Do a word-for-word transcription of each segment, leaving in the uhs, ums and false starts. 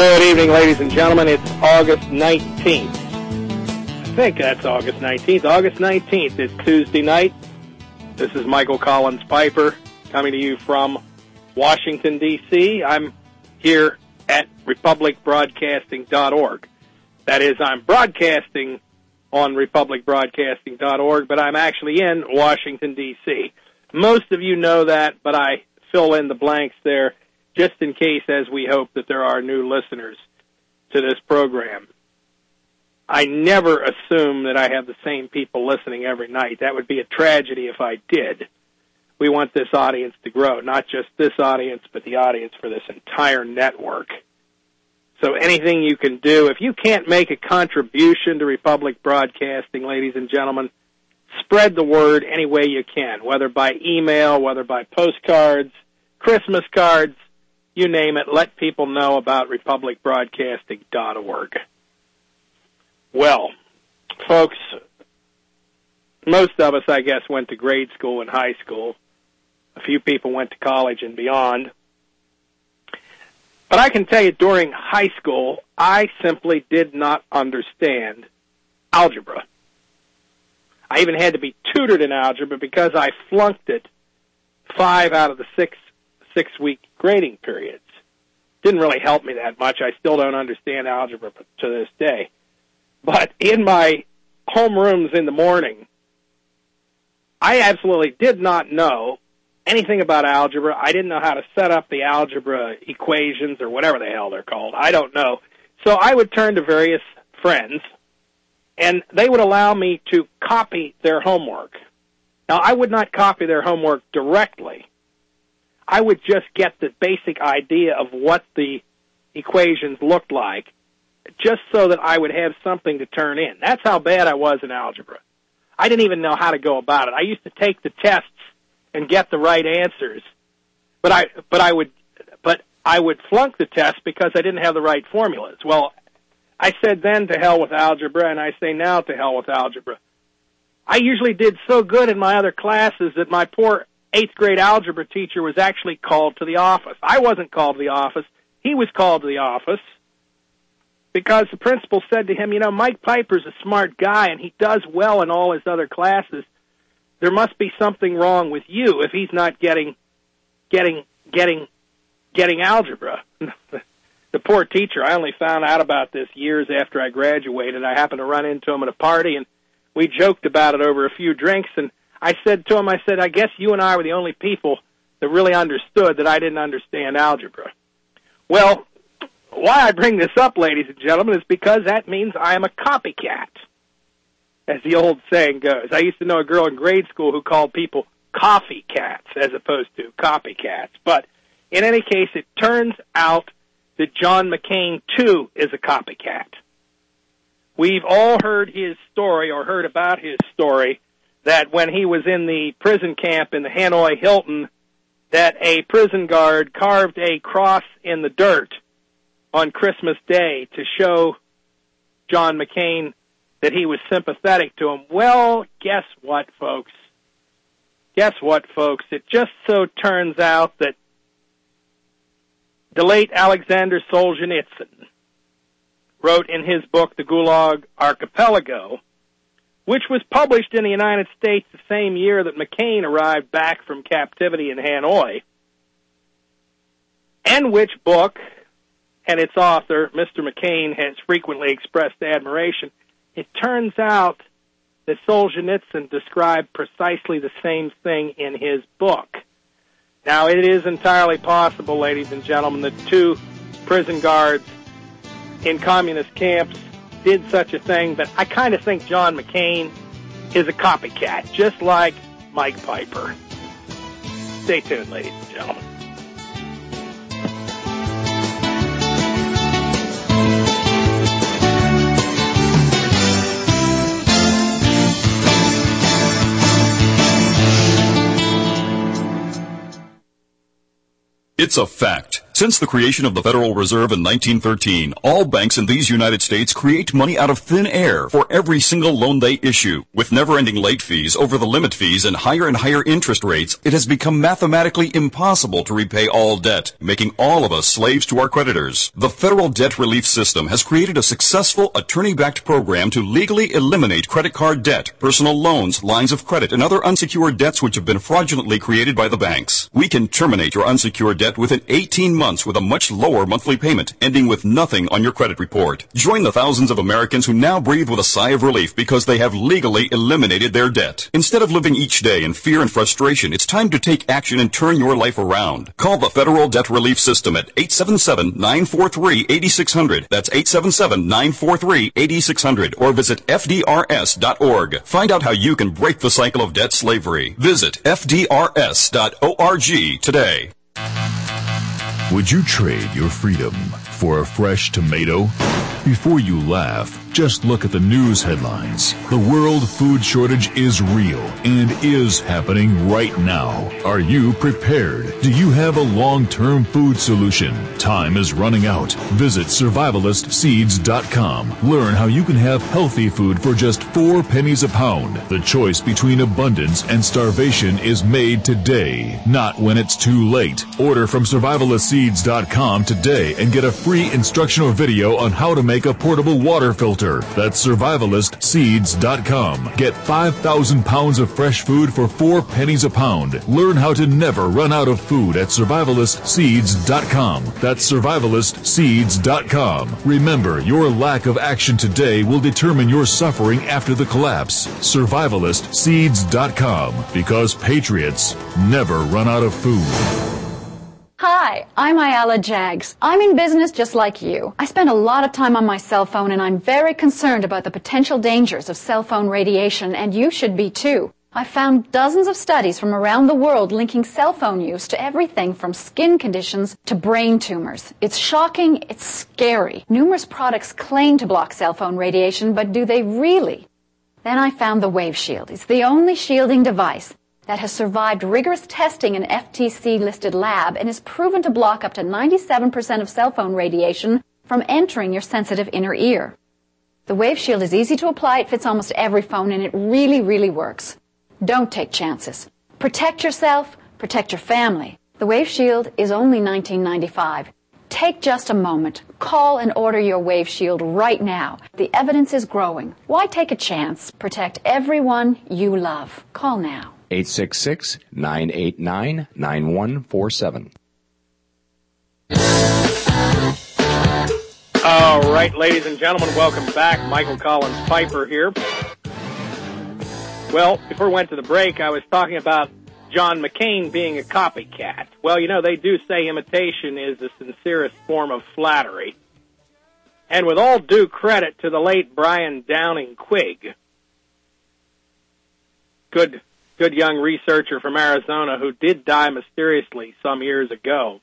Good evening, ladies and gentlemen. It's August nineteenth. I think that's August nineteenth. August nineteenth is Tuesday night. This is Michael Collins Piper coming to you from Washington, D C I'm here at republic broadcasting dot org. That is, I'm broadcasting on republic broadcasting dot org, but I'm actually in Washington, D C Most of you know that, but I fill in the blanks there just in case, as we hope that there are new listeners to this program. I never assume that I have the same people listening every night. That would be a tragedy if I did. We want this audience to grow, not just this audience, but the audience for this entire network. So anything you can do, if you can't make a contribution to Republic Broadcasting, ladies and gentlemen, spread the word any way you can, whether by email, whether by postcards, Christmas cards, you name it. Let people know about republic broadcasting dot org. Well, folks, most of us, I guess, went to grade school and high school. A few people went to college and beyond. But I can tell you, during high school, I simply did not understand algebra. I even had to be tutored in algebra because I flunked it five out of the six six-week grading periods. Didn't really help me that much. I still don't understand algebra to this day. But in my homerooms in the morning, I absolutely did not know anything about algebra. I didn't know how to set up the algebra equations or whatever the hell they're called. I don't know. So I would turn to various friends, and they would allow me to copy their homework. Now, I would not copy their homework directly. I would just get the basic idea of what the equations looked like, just so that I would have something to turn in. That's how bad I was in algebra. I didn't even know how to go about it. I used to take the tests and get the right answers, but I but I would but I would flunk the test because I didn't have the right formulas. Well, I said then to hell with algebra, and I say now to hell with algebra. I usually did so good in my other classes that my poor eighth grade algebra teacher was actually called to the office. I wasn't called to the office. He was called to the office because the principal said to him, you know, Mike Piper's a smart guy and he does well in all his other classes. There must be something wrong with you if he's not getting, getting, getting, getting algebra. The poor teacher, I only found out about this years after I graduated. I happened to run into him at a party and we joked about it over a few drinks, and I said to him, I said, I guess you and I were the only people that really understood that I didn't understand algebra. Well, why I bring this up, ladies and gentlemen, is because that means I am a copycat, as the old saying goes. I used to know a girl in grade school who called people coffee cats as opposed to copycats. But in any case, it turns out that John McCain, too, is a copycat. We've all heard his story or heard about his story that when he was in the prison camp in the Hanoi Hilton, that a prison guard carved a cross in the dirt on Christmas Day to show John McCain that he was sympathetic to him. Well, guess what, folks? Guess what, folks? It just so turns out that the late Alexander Solzhenitsyn wrote in his book, The Gulag Archipelago, which was published in the United States the same year that McCain arrived back from captivity in Hanoi, and which book and its author, Mister McCain, has frequently expressed admiration. It turns out that Solzhenitsyn described precisely the same thing in his book. Now, it is entirely possible, ladies and gentlemen, that two prison guards in communist camps did such a thing, but I kind of think John McCain is a copycat, just like Mike Piper. Stay tuned, ladies and gentlemen. It's a fact. Since the creation of the Federal Reserve in nineteen thirteen, all banks in these United States create money out of thin air for every single loan they issue. With never-ending late fees, over-the-limit fees, and higher and higher interest rates, it has become mathematically impossible to repay all debt, making all of us slaves to our creditors. The Federal Debt Relief System has created a successful attorney-backed program to legally eliminate credit card debt, personal loans, lines of credit, and other unsecured debts which have been fraudulently created by the banks. We can terminate your unsecured debt within eighteen months with a much lower monthly payment, ending with nothing on your credit report. Join the thousands of Americans who now breathe with a sigh of relief because they have legally eliminated their debt. Instead of living each day in fear and frustration, it's time to take action and turn your life around. Call the Federal Debt Relief System at eight seven seven, nine four three, eight six zero zero. That's eight seven seven, nine four three, eight six zero zero. Or visit F D R S dot org. Find out how you can break the cycle of debt slavery. Visit F D R S dot org today. Would you trade your freedom for a fresh tomato? Before you laugh, just look at the news headlines. The world food shortage is real and is happening right now. Are you prepared? Do you have a long-term food solution? Time is running out. Visit survivalist seeds dot com. Learn how you can have healthy food for just four pennies a pound. The choice between abundance and starvation is made today, not when it's too late. Order from survivalist seeds dot com today and get a free instructional video on how to make a portable water filter. That's survivalist seeds dot com. Get five thousand pounds of fresh food for four pennies a pound. Learn how to never run out of food at survivalist seeds dot com. That's survivalist seeds dot com. Remember, your lack of action today will determine your suffering after the collapse. survivalist seeds dot com. Because patriots never run out of food. Hi, I'm Ayala Jags. I'm in business just like you. I spend a lot of time on my cell phone and I'm very concerned about the potential dangers of cell phone radiation, and you should be too. I found dozens of studies from around the world linking cell phone use to everything from skin conditions to brain tumors. It's shocking, it's scary. Numerous products claim to block cell phone radiation, but do they really? Then I found the Wave Shield. It's the only shielding device that has survived rigorous testing in an F T C-listed lab and is proven to block up to ninety-seven percent of cell phone radiation from entering your sensitive inner ear. The Wave Shield is easy to apply, it fits almost every phone, and it really, really works. Don't take chances. Protect yourself, protect your family. The Wave Shield is only nineteen ninety-five dollars. Take just a moment. Call and order your Wave Shield right now. The evidence is growing. Why take a chance? Protect everyone you love. Call now. eight six six, nine eight nine, nine one four seven. All right, ladies and gentlemen, welcome back. Michael Collins Piper here. Well, before we went to the break, I was talking about John McCain being a copycat. Well, you know, they do say imitation is the sincerest form of flattery. And with all due credit to the late Brian Downing Quigg, good good young researcher from Arizona who did die mysteriously some years ago.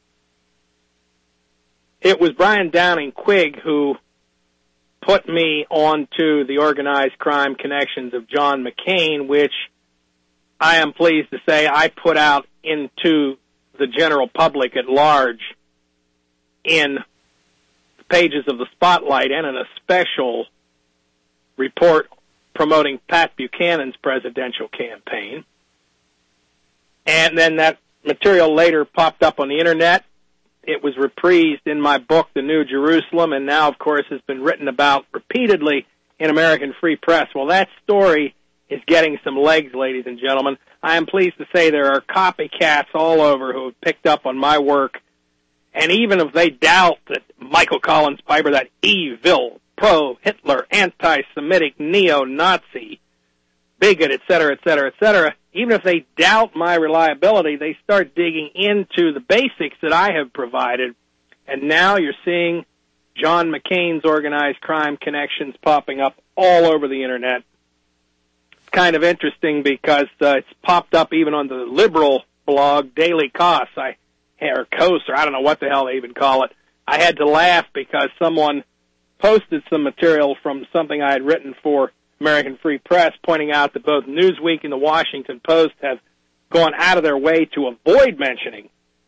It was Brian Downing Quigg who put me onto the organized crime connections of John McCain, which I am pleased to say I put out into the general public at large in the pages of the Spotlight and in a special report promoting Pat Buchanan's presidential campaign. And then that material later popped up on the Internet. It was reprised in my book, The New Jerusalem, and now, of course, has been written about repeatedly in American Free Press. Well, that story is getting some legs, ladies and gentlemen. I am pleased to say there are copycats all over who have picked up on my work. And even if they doubt that Michael Collins Piper, that evil, pro-Hitler, anti-Semitic, neo-Nazi, bigot, et cetera, et cetera, et cetera, even if they doubt my reliability, they start digging into the basics that I have provided. And now you're seeing John McCain's organized crime connections popping up all over the Internet. It's kind of interesting because uh, it's popped up even on the liberal blog, Daily Kos, I, or Kos, or I don't know what the hell they even call it. I had to laugh because someone posted some material from something I had written for American Free Press, pointing out that both Newsweek and the Washington Post have gone out of their way to avoid mentioning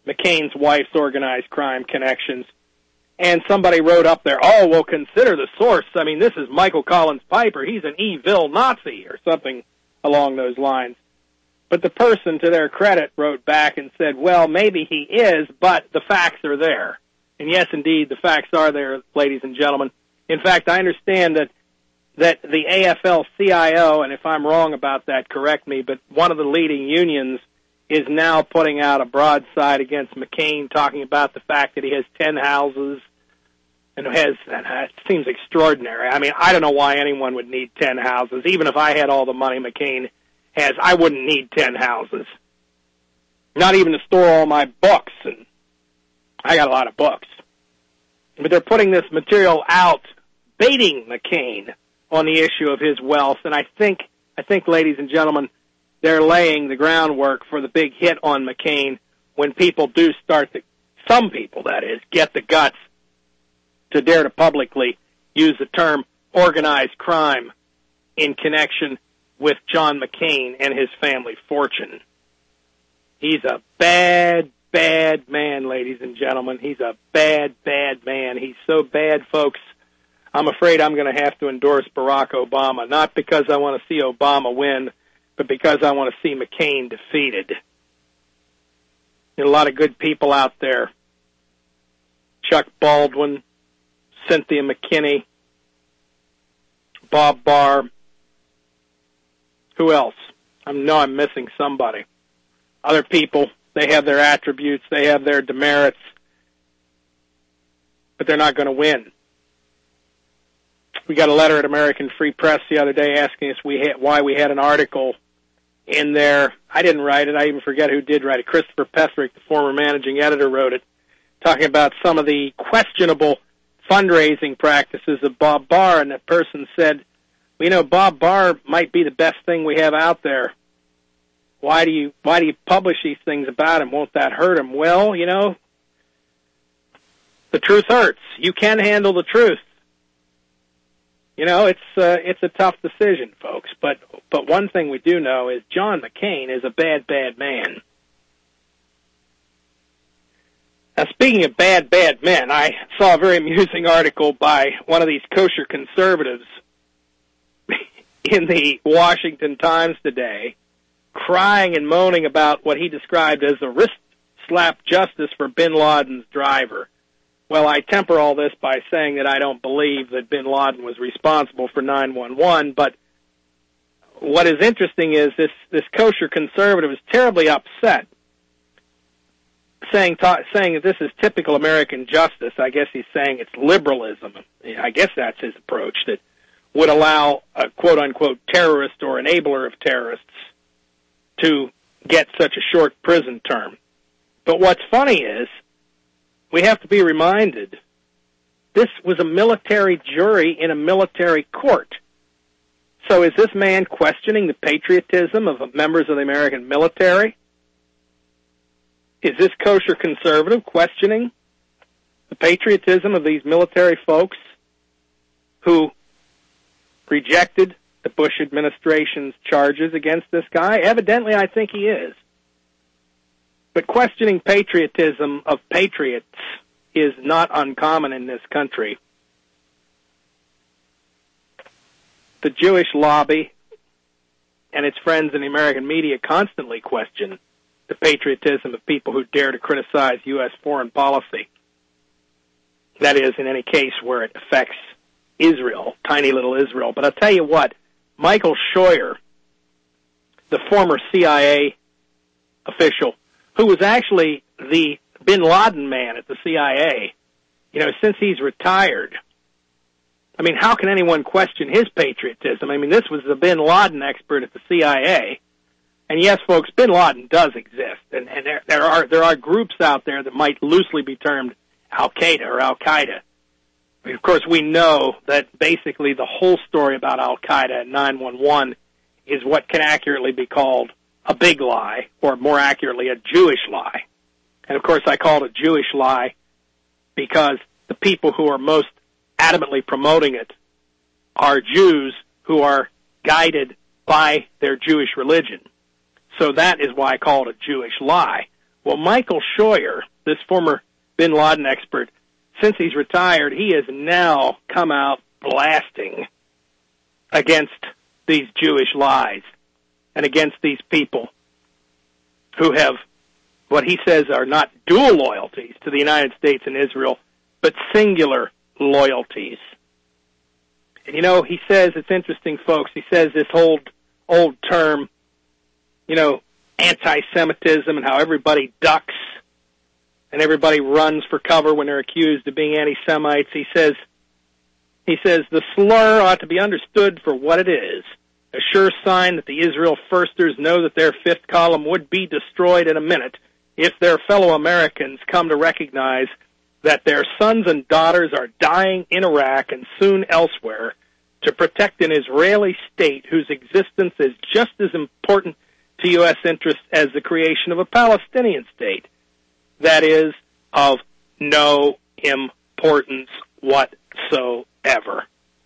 McCain's wife's organized crime connections. And somebody wrote up there, oh, well, consider the source. I mean, this is Michael Collins Piper. He's an evil Nazi or something along those lines. But the person, to their credit, wrote back and said, well, maybe he is, but the facts are there. And yes, indeed, the facts are there, ladies and gentlemen. In fact, I understand that that the A F L C I O, and if I'm wrong about that, correct me, but one of the leading unions is now putting out a broadside against McCain, talking about the fact that he has ten houses and has, and it seems extraordinary. I mean, I don't know why anyone would need ten houses. Even if I had all the money McCain has, I wouldn't need ten houses. Not even to store all my books, and I got a lot of books. But they're putting this material out, baiting McCain on the issue of his wealth, and I think, I think, ladies and gentlemen, they're laying the groundwork for the big hit on McCain when people do start to, some people, that is, get the guts to dare to publicly use the term organized crime in connection with John McCain and his family fortune. He's a bad, bad man, ladies and gentlemen. He's a bad, bad man. He's so bad, folks, I'm afraid I'm going to have to endorse Barack Obama, not because I want to see Obama win, but because I want to see McCain defeated. There are a lot of good people out there. Chuck Baldwin, Cynthia McKinney, Bob Barr. Who else? I know I'm missing somebody. Other people, they have their attributes, they have their demerits, but they're not going to win. We got a letter at American Free Press the other day asking us we had, why we had an article in there. I didn't write it. I even forget who did write it. Christopher Petherick, the former managing editor, wrote it, talking about some of the questionable fundraising practices of Bob Barr, and that person said, well, you know, Bob Barr might be the best thing we have out there. Why do you why do you publish these things about him? Won't that hurt him? Well, you know, the truth hurts. You can handle the truth. You know, it's uh, it's a tough decision, folks. But but one thing we do know is John McCain is a bad, bad man. Now, speaking of bad, bad men, I saw a very amusing article by one of these kosher conservatives in the Washington Times today, crying and moaning about what he described as a wrist slap justice for bin Laden's driver. Well, I temper all this by saying that I don't believe that bin Laden was responsible for nine one one, but what is interesting is this, this kosher conservative is terribly upset, saying ta- saying that this is typical American justice. I guess he's saying it's liberalism. I guess that's his approach, that would allow a quote-unquote terrorist or enabler of terrorists to get such a short prison term. But what's funny is we have to be reminded this was a military jury in a military court. So is this man questioning the patriotism of members of the American military? Is this kosher conservative questioning the patriotism of these military folks who rejected the Bush administration's charges against this guy? Evidently, I think he is. But questioning patriotism of patriots is not uncommon in this country. The Jewish lobby and its friends in the American media constantly question the patriotism of people who dare to criticize U S foreign policy. That is, in any case where it affects Israel, tiny little Israel. But I'll tell you what, Michael Scheuer, the former C I A official, who was actually the bin Laden man at the C I A, you know, since he's retired, I mean, how can anyone question his patriotism? I mean, this was the bin Laden expert at the C I A. And yes, folks, bin Laden does exist. And, and there, there are there are groups out there that might loosely be termed Al-Qaeda or Al-Qaeda. Of course, we know that basically the whole story about Al-Qaeda and nine one one is what can accurately be called a big lie, or more accurately, a Jewish lie. And of course, I call it a Jewish lie because the people who are most adamantly promoting it are Jews who are guided by their Jewish religion. So that is why I call it a Jewish lie. Well, Michael Scheuer, this former bin Laden expert, since he's retired, he has now come out blasting against these Jewish lies and against these people who have what he says are not dual loyalties to the United States and Israel, but singular loyalties. And, you know, he says, it's interesting, folks, he says this old, old term, you know, anti-Semitism and how everybody ducks and everybody runs for cover when they're accused of being anti-Semites. He says, he says, the slur ought to be understood for what it is, a sure sign that the Israel firsters know that their fifth column would be destroyed in a minute if their fellow Americans come to recognize that their sons and daughters are dying in Iraq and soon elsewhere to protect an Israeli state whose existence is just as important to U S interests as the creation of a Palestinian state that is of no importance whatsoever.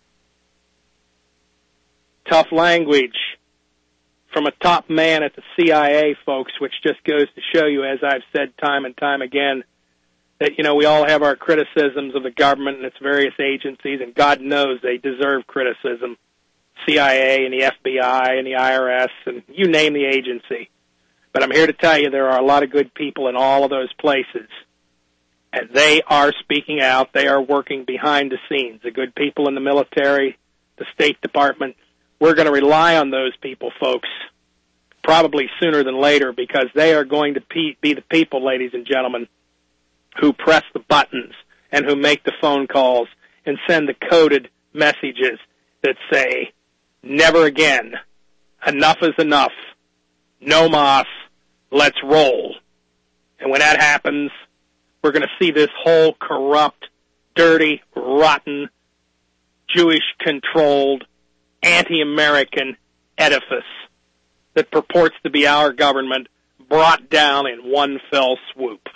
Tough language from a top man at the C I A, folks, which just goes to show you, as I've said time and time again, that, you know, we all have our criticisms of the government and its various agencies, and God knows they deserve criticism. C I A and the F B I and the I R S and you name the agency. But I'm here to tell you there are a lot of good people in all of those places. And they are speaking out. They are working behind the scenes. The good people in the military, the State Department. We're going to rely on those people, folks, probably sooner than later, because they are going to be the people, ladies and gentlemen, who press the buttons and who make the phone calls and send the coded messages that say, never again, enough is enough, no mas, let's roll. And when that happens, we're going to see this whole corrupt, dirty, rotten, Jewish-controlled, anti-American edifice that purports to be our government brought down in one fell swoop.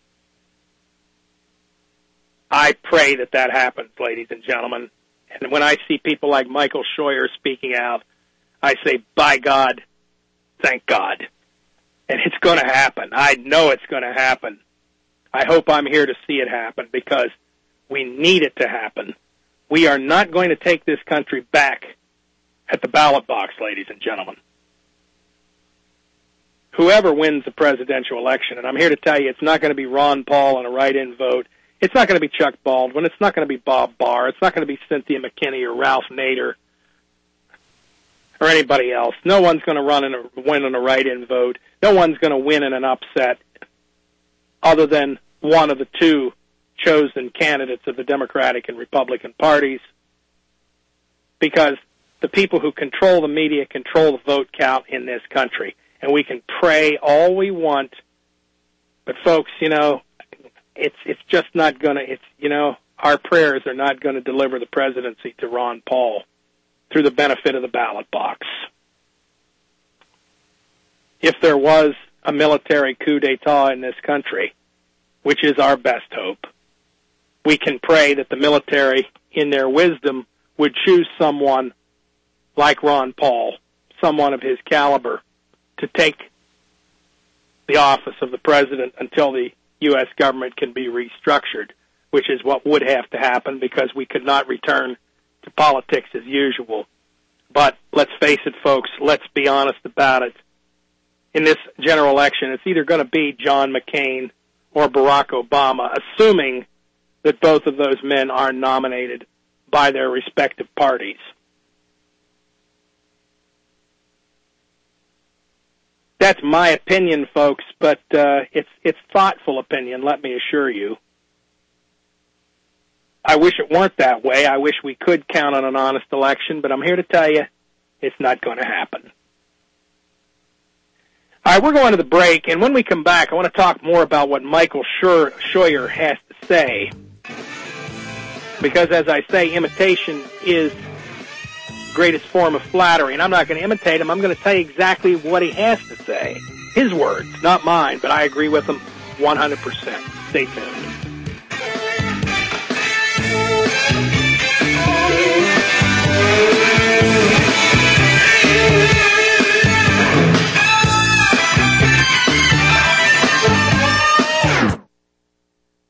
I pray that that happens, ladies and gentlemen. And when I see people like Michael Scheuer speaking out, I say, by God, thank God. And it's going to happen. I know it's going to happen. I hope I'm here to see it happen because we need it to happen. We are not going to take this country back at the ballot box, ladies and gentlemen. Whoever wins the presidential election, and I'm here to tell you it's not going to be Ron Paul on a write-in vote. It's not going to be Chuck Baldwin. It's not going to be Bob Barr. It's not going to be Cynthia McKinney or Ralph Nader or anybody else. No one's going to run in a, win on a write-in vote. No one's going to win in an upset other than one of the two chosen candidates of the Democratic and Republican parties, because the people who control the media control the vote count in this country. And we can pray all we want, but folks, you know, it's it's just not going to, it's, you know, our prayers are not going to deliver the presidency to Ron Paul through the benefit of the ballot box. If there was a military coup d'etat in this country, which is our best hope, we can pray that the military, in their wisdom, would choose someone like Ron Paul, someone of his caliber, to take the office of the president until the U S government can be restructured, which is what would have to happen because we could not return to politics as usual. But let's face it, folks, let's be honest about it. In this general election, it's either going to be John McCain or Barack Obama, assuming that both of those men are nominated by their respective parties. That's my opinion, folks, but uh, it's it's thoughtful opinion, let me assure you. I wish it weren't that way. I wish we could count on an honest election, but I'm here to tell you it's not going to happen. All right, we're going to the break, and when we come back, I want to talk more about what Michael Scheuer has to say. Because, as I say, imitation is the greatest form of flattery, and I'm not going to imitate him. I'm going to tell you exactly what he has to say. His words, not mine, but I agree with him one hundred percent. Stay tuned.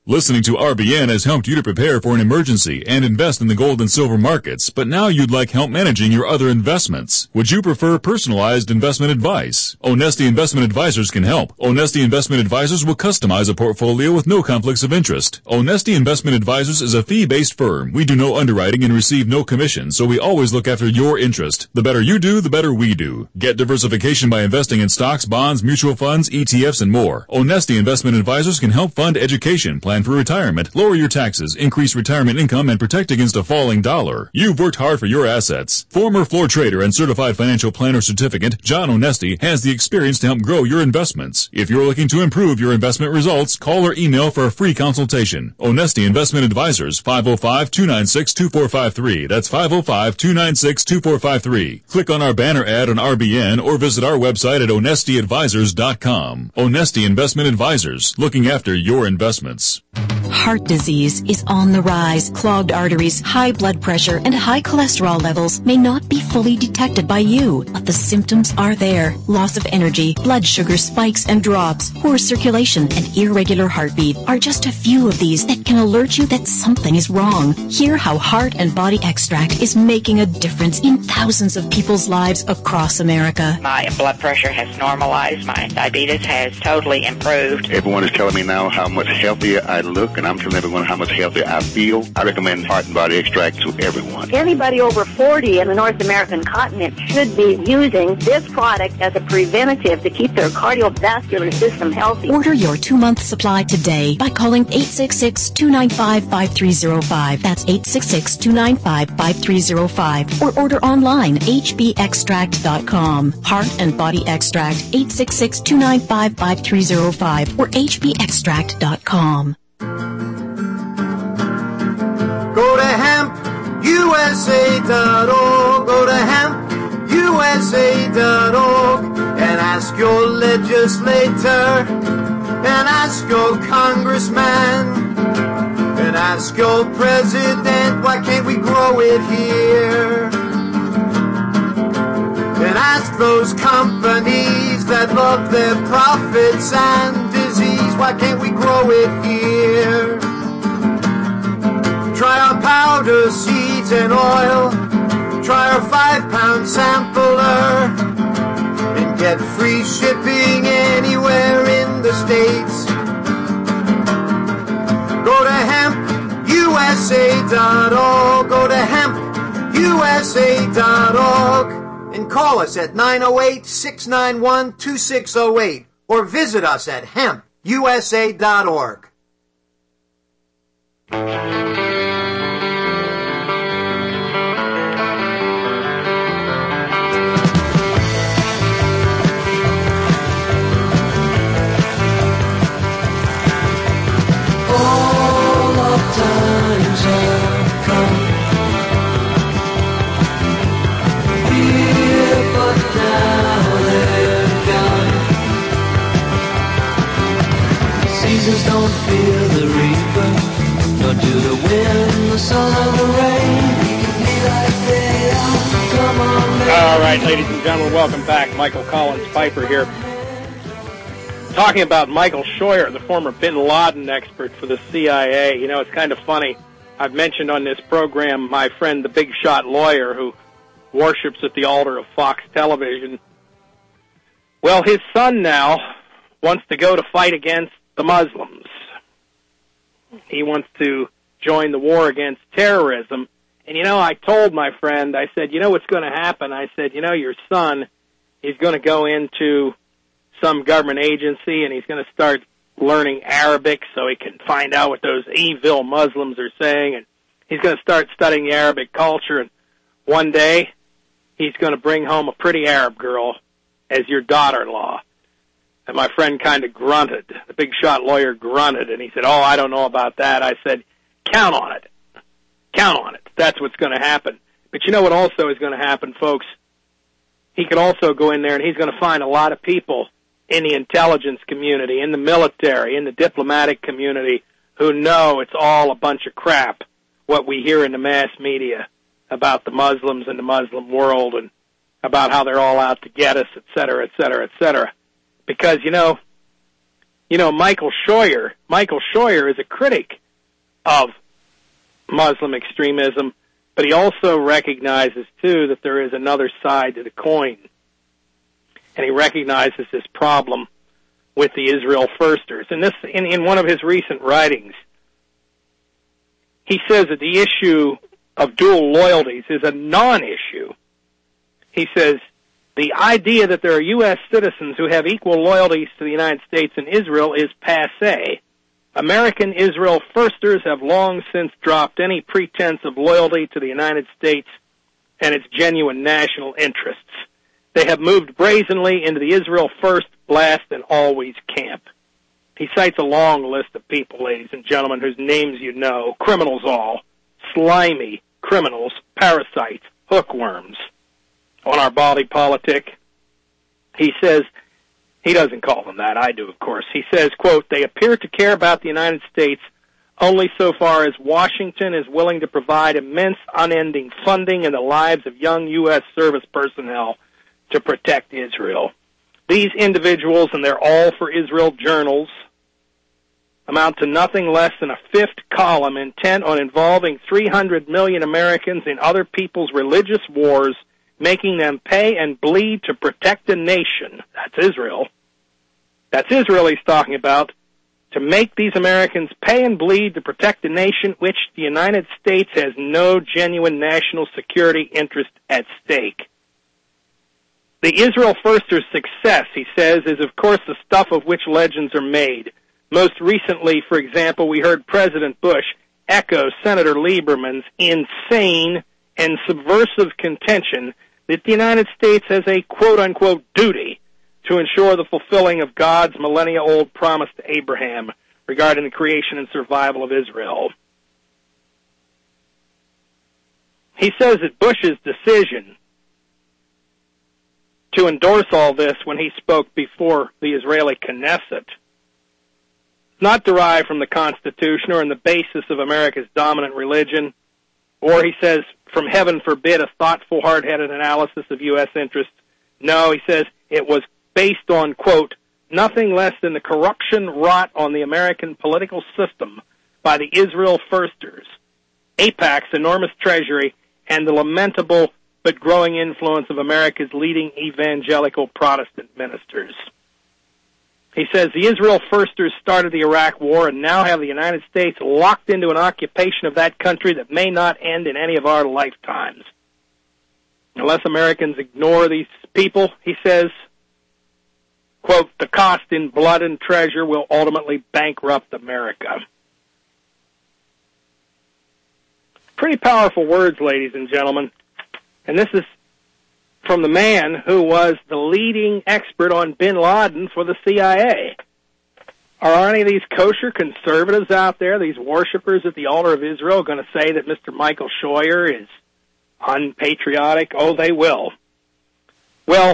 Listening to R B N has helped you to prepare for an emergency and invest in the gold and silver markets, but now you'd like help managing your other investments. Would you prefer personalized investment advice? Onesti Investment Advisors can help. Onesti Investment Advisors will customize a portfolio with no conflicts of interest. Onesti Investment Advisors is a fee-based firm. We do no underwriting and receive no commission, so we always look after your interest. The better you do, the better we do. Get diversification by investing in stocks, bonds, mutual funds, E T Fs, and more. Onesti Investment Advisors can help fund education, plan for retirement, lower your taxes, increase retirement income, and protect against a falling dollar. You've worked hard for your assets. Former floor trader and certified financial planner certificate, John Onesti, has the experience to help grow your investments. If you're looking to improve your investment results, call or email for a free consultation. Onesti Investment Advisors, five oh five, two nine six, two four five three. That's five oh five, two nine six, two four five three. Click on our banner ad on R B N or visit our website at onesti advisors dot com. Onesti Investment Advisors, looking after your investments. Heart disease is on the rise. Clogged arteries, high blood pressure, and high cholesterol levels may not be fully detected by you, but the symptoms are there. Loss of energy, blood sugar spikes and drops, poor circulation, and irregular heartbeat are just a few of these that can alert you that something is wrong. Hear how Heart and Body Extract is making a difference in thousands of people's lives across America. My blood pressure has normalized. My diabetes has totally improved. Everyone is telling me now how much healthier I look, and I'm telling everyone how much healthier I feel. I recommend Heart and Body Extract to everyone. Anybody over forty in the North American continent should be using this product as a preventative to keep their cardiovascular system healthy. Order your two-month supply today by calling eight six six, two nine five, five three zero five. That's eight six six, two nine five, five three zero five. Or order online, h b extract dot com. Heart and Body Extract, eight six six, two nine five, five three zero five or h b extract dot com. Go to hemp U S A dot org. Go to hemp U S A dot org and ask your legislator, and ask your congressman, and ask your president, why can't we grow it here? And ask those companies that love their profits and disease, why can't we grow it here? Try our powder, seeds, and oil. Try our five-pound sampler. And get free shipping anywhere in the States. Go to hemp U S A dot org. Go to hemp U S A dot org. And call us at nine oh eight, six nine one, two six oh eight. Or visit us at hemp U S A dot org. Don't fear the reaper, nor do the wind, the sun, or the rain. We can be like they are. Come on, baby. All right, ladies and gentlemen, welcome back. Michael Collins Piper here. Talking about Michael Scheuer, the former bin Laden expert for the C I A. You know, it's kind of funny. I've mentioned on this program my friend, the big shot lawyer who worships at the altar of Fox Television. Well, his son now wants to go to fight against the Muslims. He wants to join the war against terrorism. And, you know, I told my friend, I said, you know what's going to happen? I said, you know, your son is going to go into some government agency and he's going to start learning Arabic so he can find out what those evil Muslims are saying. And he's going to start studying the Arabic culture. And one day he's going to bring home a pretty Arab girl as your daughter-in-law. And my friend kind of grunted. The big shot lawyer grunted, and he said, oh, I don't know about that. I said, count on it. Count on it. That's what's going to happen. But you know what also is going to happen, folks? He could also go in there, and he's going to find a lot of people in the intelligence community, in the military, in the diplomatic community, who know it's all a bunch of crap, what we hear in the mass media about the Muslims and the Muslim world and about how they're all out to get us, et cetera, et cetera, et cetera. Because, you know, You know, Michael Scheuer, Michael Scheuer is a critic of Muslim extremism, but he also recognizes, too, that there is another side to the coin. And he recognizes this problem with the Israel Firsters. And this, in, in one of his recent writings, he says that the issue of dual loyalties is a non-issue. He says, the idea that there are U S citizens who have equal loyalties to the United States and Israel is passé. American Israel Firsters have long since dropped any pretense of loyalty to the United States and its genuine national interests. They have moved brazenly into the Israel First, last, and always camp. He cites a long list of people, ladies and gentlemen, whose names you know, criminals all, slimy criminals, parasites, hookworms. On our body politic, he says, he doesn't call them that, I do, of course. He says, quote, they appear to care about the United States only so far as Washington is willing to provide immense, unending funding in the lives of young U S service personnel to protect Israel. These individuals and their All for Israel journals amount to nothing less than a fifth column intent on involving three hundred million Americans in other people's religious wars, making them pay and bleed to protect a nation. That's Israel. That's Israel he's talking about. To make these Americans pay and bleed to protect a nation which the United States has no genuine national security interest at stake. The Israel Firsters' success, he says, is of course the stuff of which legends are made. Most recently, for example, we heard President Bush echo Senator Lieberman's insane and subversive contention that the United States has a quote-unquote duty to ensure the fulfilling of God's millennia-old promise to Abraham regarding the creation and survival of Israel. He says that Bush's decision to endorse all this when he spoke before the Israeli Knesset not derived from the Constitution or in the basis of America's dominant religion, or, he says, from heaven forbid, a thoughtful, hard-headed analysis of U S interests. No, he says, it was based on, quote, nothing less than the corruption wrought on the American political system by the Israel Firsters, AIPAC's enormous treasury, and the lamentable but growing influence of America's leading evangelical Protestant ministers. He says the Israel Firsters started the Iraq War and now have the United States locked into an occupation of that country that may not end in any of our lifetimes. Unless Americans ignore these people, he says, quote, the cost in blood and treasure will ultimately bankrupt America. Pretty powerful words, ladies and gentlemen. And this is from the man who was the leading expert on bin Laden for the C I A. Are any of these kosher conservatives out there, these worshipers at the altar of Israel, going to say that Mister Michael Scheuer is unpatriotic? Oh, they will. Well,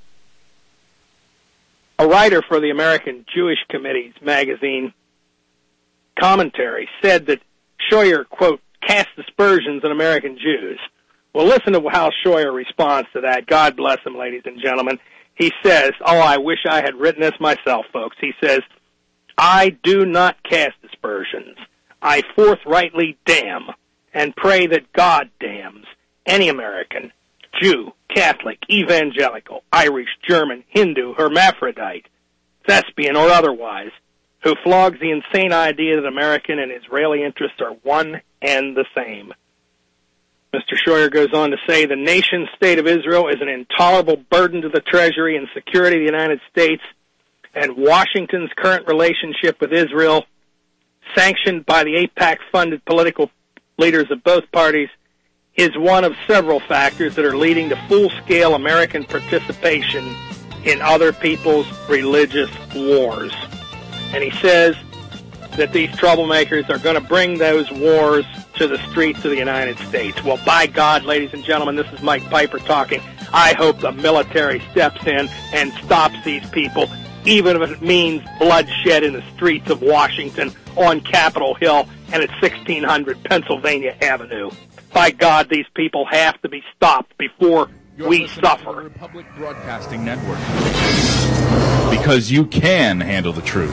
a writer for the American Jewish Committee's magazine Commentary said that Scheuer, quote, cast aspersions on American Jews. Well, listen to how Scheuer responds to that. God bless him, ladies and gentlemen. He says, oh, I wish I had written this myself, folks. He says, I do not cast aspersions. I forthrightly damn and pray that God damns any American, Jew, Catholic, evangelical, Irish, German, Hindu, hermaphrodite, thespian, or otherwise, who flogs the insane idea that American and Israeli interests are one and the same. Mister Scheuer goes on to say, the nation-state of Israel is an intolerable burden to the Treasury and security of the United States, and Washington's current relationship with Israel, sanctioned by the AIPAC-funded political leaders of both parties, is one of several factors that are leading to full-scale American participation in other people's religious wars. And he says that these troublemakers are going to bring those wars to the streets of the United States. Well, by God, ladies and gentlemen, this is Mike Piper talking. I hope the military steps in and stops these people, even if it means bloodshed in the streets of Washington, on Capitol Hill, and at sixteen hundred Pennsylvania Avenue. By God, these people have to be stopped before You're we suffer. Republic Broadcasting Network. because you can handle the truth.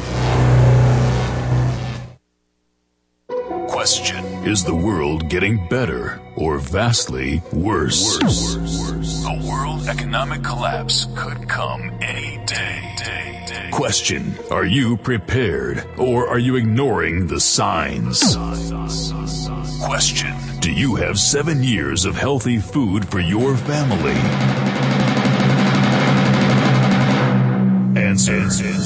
Question: is the world getting better or vastly worse? Worse. Worse. A world economic collapse could come any day. day, day. Question: are you prepared or are you ignoring the signs? Question: do you have seven years of healthy food for your family? Answer.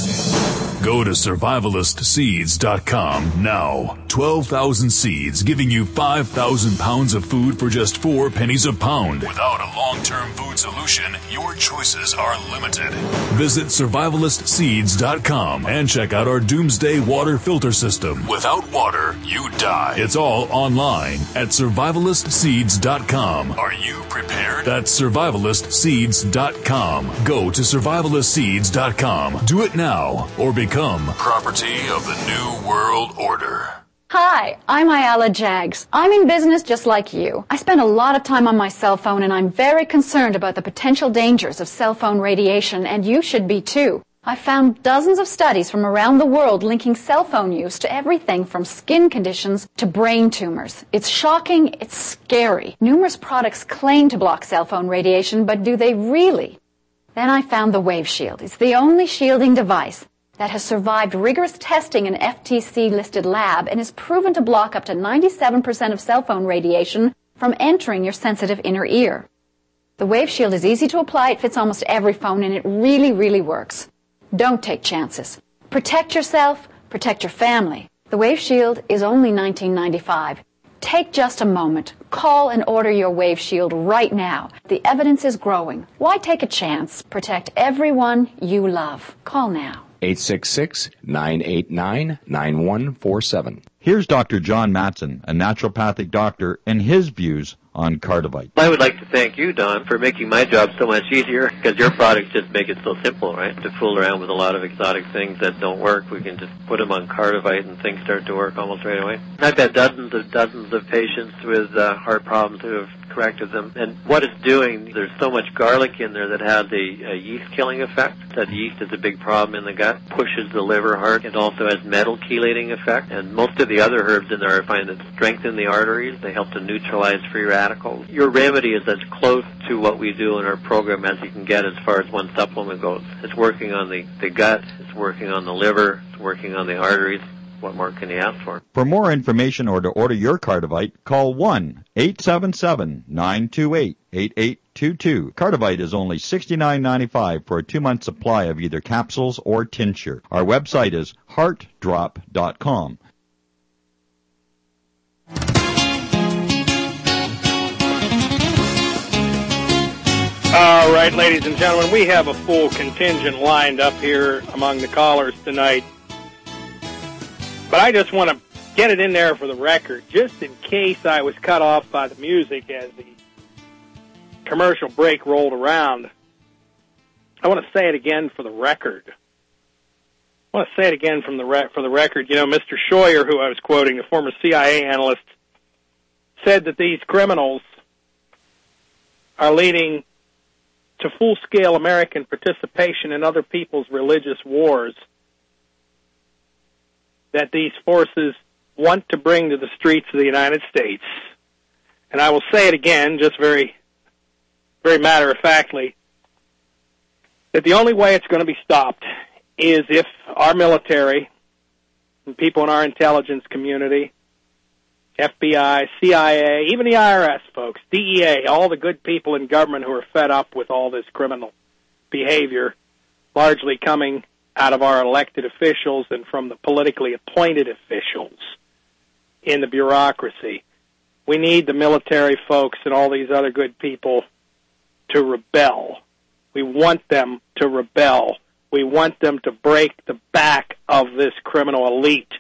Go to survivalist seeds dot com now. twelve thousand seeds giving you five thousand pounds of food for just four pennies a pound. Without a long-term food solution, your choices are limited. Visit survivalist seeds dot com and check out our Doomsday Water Filter System. Without water, you die. It's all online at survivalist seeds dot com. Are you prepared? That's survivalist seeds dot com. Go to survivalist seeds dot com. Do it now or become property of the New World Order. Hi, I'm Ayala Jags. I'm in business just like you. I spend a lot of time on my cell phone and I'm very concerned about the potential dangers of cell phone radiation, and you should be too. I found dozens of studies from around the world linking cell phone use to everything from skin conditions to brain tumors. It's shocking, it's scary. Numerous products claim to block cell phone radiation, but do they really? Then I found the Wave Shield. It's the only shielding device that has survived rigorous testing in an F T C-listed lab and is proven to block up to ninety-seven percent of cell phone radiation from entering your sensitive inner ear. The Wave Shield is easy to apply, it fits almost every phone, and it really, really works. Don't take chances. Protect yourself, protect your family. The Wave Shield is only nineteen ninety-five dollars. Take just a moment. Call and order your Wave Shield right now. The evidence is growing. Why take a chance? Protect everyone you love. Call now. eight six six, nine eight nine, nine one four seven. Here's Doctor John Matson, a naturopathic doctor, and his views on Cardivite. I would like to thank you, Don, for making my job so much easier, because your products just make it so simple, right? To fool around with a lot of exotic things that don't work, we can just put them on Cardivite and things start to work almost right away. I've had dozens of dozens of patients with uh, heart problems who have corrected them. And what it's doing, there's so much garlic in there that has a, a yeast-killing effect. That yeast is a big problem in the gut, pushes the liver hard. It also has metal chelating effect. And most of the other herbs in there I find that strengthen the arteries. They help to neutralize free radicals. Your remedy is as close to what we do in our program as you can get as far as one supplement goes. It's working on the, the gut, it's working on the liver, it's working on the arteries. What more can you ask for? For more information or to order your Cardivite, call one eight seven seven, nine two eight, eight eight two two. Cardivite is only sixty-nine ninety-five for a two-month supply of either capsules or tincture. Our website is heart drop dot com. All right, ladies and gentlemen, we have a full contingent lined up here among the callers tonight. But I just want to get it in there for the record, just in case I was cut off by the music as the commercial break rolled around. I want to say it again for the record. I want to say it again from the re- for the record. You know, Mister Scheuer, who I was quoting, a former C I A analyst, said that these criminals are leading to full-scale American participation in other people's religious wars that these forces want to bring to the streets of the United States. And I will say it again, just very, very matter-of-factly, that the only way it's going to be stopped is if our military and people in our intelligence community, F B I, C I A, even the I R S folks, D E A, all the good people in government who are fed up with all this criminal behavior, largely coming out of our elected officials and from the politically appointed officials in the bureaucracy. We need the military folks and all these other good people to rebel. We want them to rebel. We want them to break the back of this criminal elite.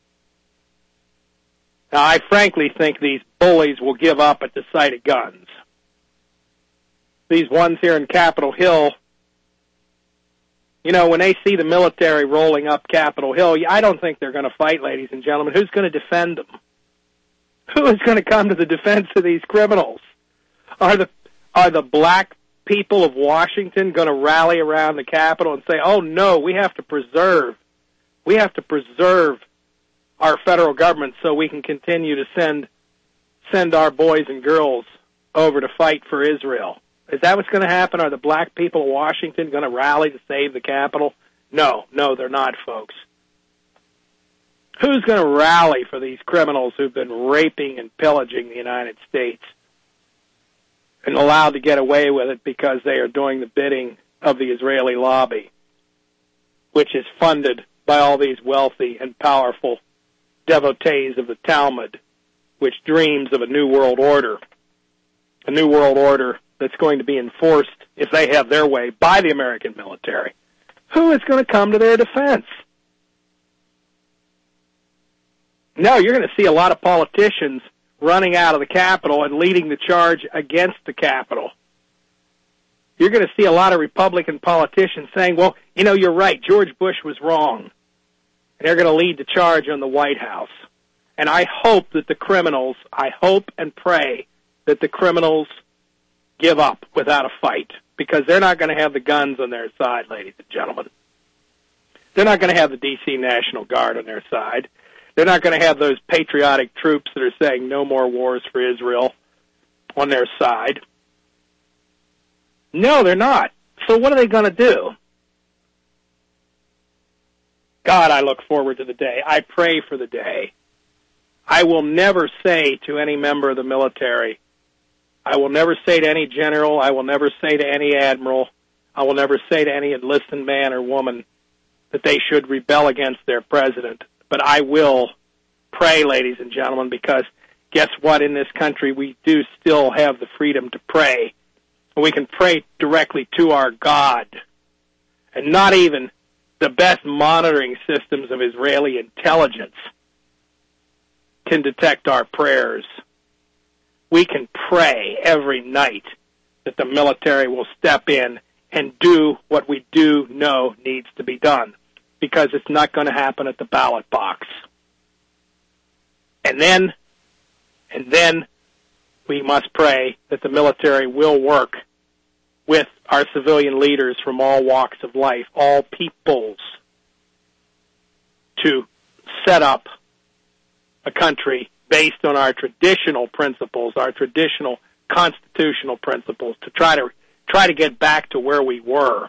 Now, I frankly think these bullies will give up at the sight of guns. These ones here in Capitol Hill, you know, when they see the military rolling up Capitol Hill, I don't think they're going to fight, ladies and gentlemen. Who's going to defend them? Who is going to come to the defense of these criminals? Are the are the black people of Washington going to rally around the Capitol and say, oh, no, we have to preserve, we have to preserve our federal government so we can continue to send send our boys and girls over to fight for Israel? Is that what's going to happen? Are the black people of Washington going to rally to save the Capitol? No, no, they're not, folks. Who's going to rally for these criminals who've been raping and pillaging the United States and allowed to get away with it because they are doing the bidding of the Israeli lobby, which is funded by all these wealthy and powerful devotees of the Talmud, which dreams of a new world order, a new world order that's going to be enforced, if they have their way, by the American military. Who is going to come to their defense? No, you're going to see a lot of politicians running out of the Capitol and leading the charge against the Capitol. You're going to see a lot of Republican politicians saying, well, you know, you're right, George Bush was wrong. And they're going to lead the charge on the White House. And I hope that the criminals, I hope and pray that the criminals give up without a fight, because they're not going to have the guns on their side, ladies and gentlemen. They're not going to have the D C National Guard on their side. They're not going to have those patriotic troops that are saying no more wars for Israel on their side. No, they're not. So what are they going to do? God, I look forward to the day. I pray for the day. I will never say to any member of the military, I will never say to any general, I will never say to any admiral, I will never say to any enlisted man or woman that they should rebel against their president. But I will pray, ladies and gentlemen, because guess what? In this country, we do still have the freedom to pray. We can pray directly to our God. And not even the best monitoring systems of Israeli intelligence can detect our prayers. We can pray every night that the military will step in and do what we do know needs to be done, because it's not going to happen at the ballot box. And then, and then we must pray that the military will work with our civilian leaders from all walks of life, all peoples, to set up a country based on our traditional principles, our traditional constitutional principles, to try to try to get back to where we were.